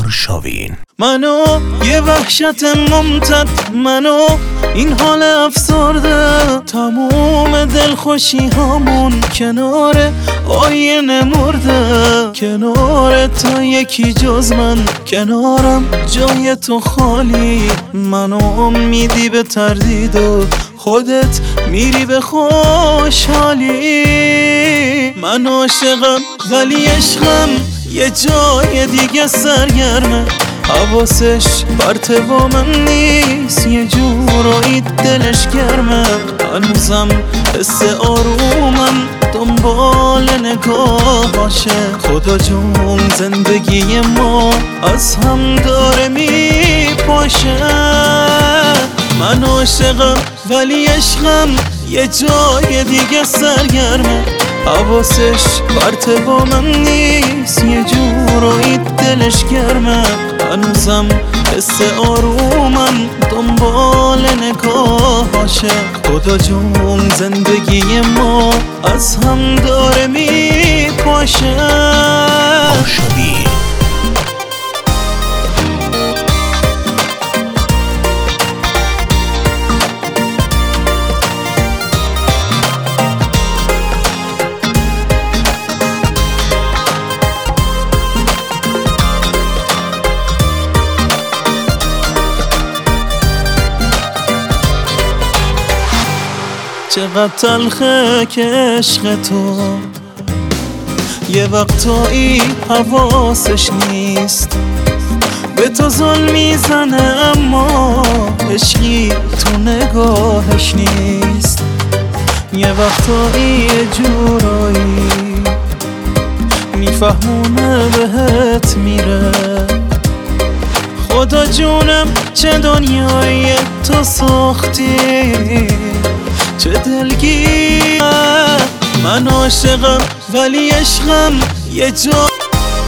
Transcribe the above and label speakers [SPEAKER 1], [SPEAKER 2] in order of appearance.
[SPEAKER 1] آرشاوین.
[SPEAKER 2] منو یه وحشت ممتد، منو این حال افسرده، تموم دلخوشی همون کنار آینه مرده. کنار تو یکی جز من، کنارم جای تو خالی. منو میدی به تردید و خودت میری به خوشحالی. من عاشقم ولی عشقم یه جای دیگه سرگرمه، حواسش بر با من نیست، یه جورایی دلش گرمه. هنوزم حس آرومم دنبال نگاهاشه. خدا جون زندگی ما از هم داره میپاشه. من عاشقم ولی عشقم یه جای دیگه سرگرمه، حواسش بر با من نیست، یه جورایی دلش گرمه. هنوزم حس آرومم دنبال نگاهاشه. خدا جون زندگی ما از هم داره میپاشه.
[SPEAKER 1] آرشاوین.
[SPEAKER 2] چقدر تلخه که عشق تو یه وقتایی حواسش نیست، به تو ظلم میزنه اما عشقی تو نگاهش نیست. یه وقتایی یه جورایی میفهمونه بهت میره. خدا جونم چه دنیایی تو ساختی، چه دلگیر. من عاشقم ولی عشقم یه جا